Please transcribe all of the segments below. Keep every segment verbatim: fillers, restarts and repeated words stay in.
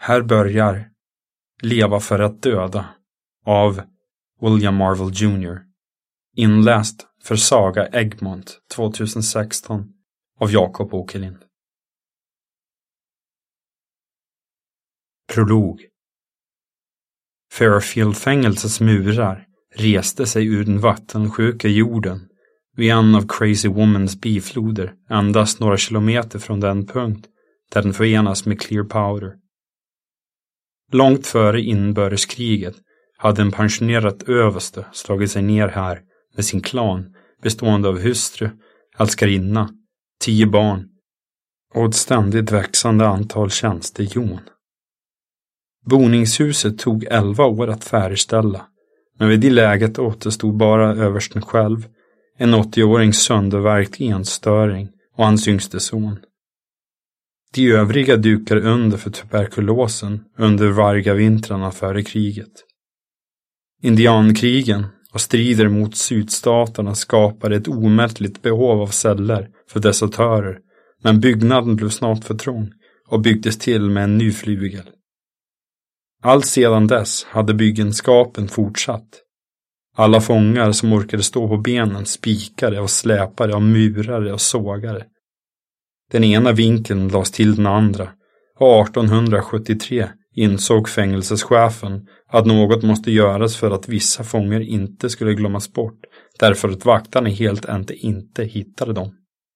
Här börjar Leva för att döda av William Marvel junior Inläst för Saga Egmont tjugohundrasexton av Jakob Åkerlind. Prolog. Fairfield-fängelsets murar reste sig ur den vattensjuka jorden vid en av Crazy Womans bifloder endast några kilometer från den punkt där den förenas med Clear Powder. Långt före inbördeskriget hade en pensionerad överste slagit sig ner här med sin klan bestående av hustru, älskarinna, tio barn och ett ständigt växande antal tjänstejon. Boningshuset tog elva år att färdigställa, men vid det läget återstod bara översten själv, en åttioåring söndervärkt enstöring och hans yngste son. De övriga dukar under för tuberkulosen under vargavintrarna före kriget. Indiankrigen och strider mot sydstaterna skapade ett omättligt behov av celler för desertörer, men byggnaden blev snart för trång och byggdes till med en ny flygel. Allt sedan dess hade byggenskapen fortsatt. Alla fångar som orkade stå på benen spikade och släpade av murare och sågare. Den ena vinkeln lades till den andra, och artonhundrasjuttiotre insåg fängelseschefen att något måste göras för att vissa fångar inte skulle glömmas bort, därför att vaktarna helt enkelt inte hittade dem.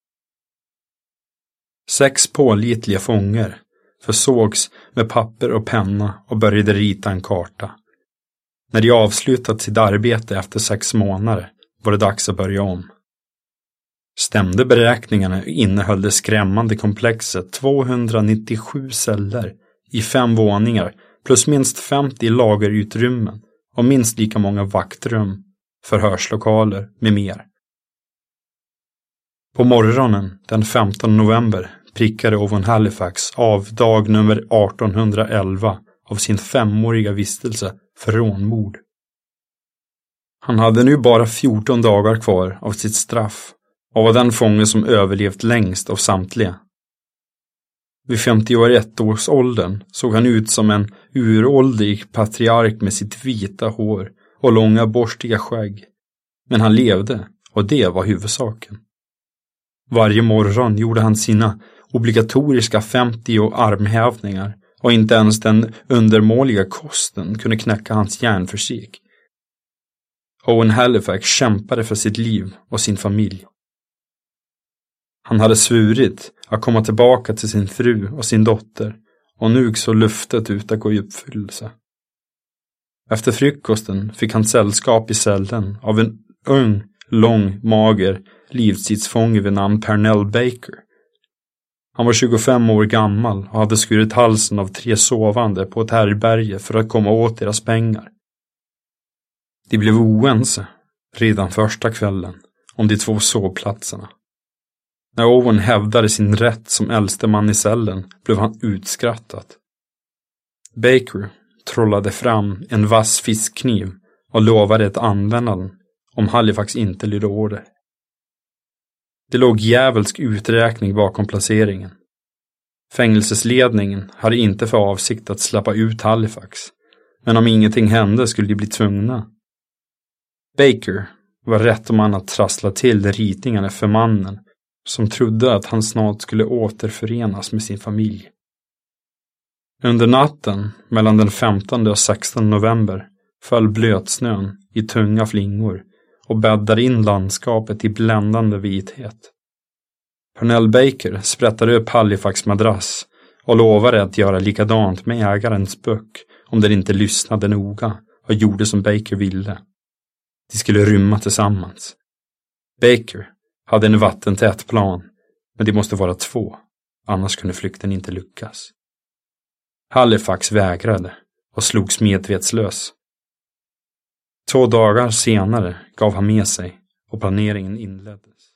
Sex pålitliga fångar försågs med papper och penna och började rita en karta. När de avslutat sitt arbete efter sex månader var det dags att börja om. Stämde beräkningarna innehöll det skrämmande komplexet tvåhundranittiosju celler i fem våningar plus minst femtio lagerutrymmen och minst lika många vaktrum, förhörslokaler med mer. På morgonen den femtonde november prickade Owen Halifax av dag nummer artonhundraelva av sin femåriga vistelse för rånmord. Han hade nu bara fjorton dagar kvar av sitt straff och var den fånge som överlevt längst av samtliga. Vid femtioett års åldern såg han ut som en uråldrig patriark med sitt vita hår och långa borstiga skägg. Men han levde, och det var huvudsaken. Varje morgon gjorde han sina obligatoriska femtio armhävningar, och inte ens den undermåliga kosten kunde knäcka hans hjärnfysik. Owen Halifax kämpade för sitt liv och sin familj. Han hade svurit att komma tillbaka till sin fru och sin dotter, och nu såg luftet ut att gå i uppfyllelse. Efter frukosten fick han sällskap i cellen av en ung, lång, mager livstidsfånge vid namn Pernell Baker. Han var tjugofem år gammal och hade skurit halsen av tre sovande på ett härberge för att komma åt deras pengar. De blev oense redan första kvällen om de två sovplatserna. När Owen hävdade sin rätt som äldste man i cellen blev han utskrattad. Baker trollade fram en vass fiskkniv och lovade att använda den om Halifax inte lydde order. Det låg djävulsk uträkning bakom placeringen. Fängelsesledningen hade inte för avsikt att släppa ut Halifax, men om ingenting hände skulle de bli tvungna. Baker var rätt man att trassla till ritningarna för mannen som trodde att han snart skulle återförenas med sin familj. Under natten mellan den femtonde och sextonde november föll blötsnön i tunga flingor och bäddade in landskapet i bländande vithet. Pernell Baker sprättade upp Halifax madrass och lovade att göra likadant med ägarens böck om den inte lyssnade noga och gjorde som Baker ville. De skulle rymma tillsammans. Baker hade en vattentät plan, men det måste vara två, annars kunde flykten inte lyckas. Halifax vägrade och slogs medvetslös. Två dagar senare gav han med sig och planeringen inleddes.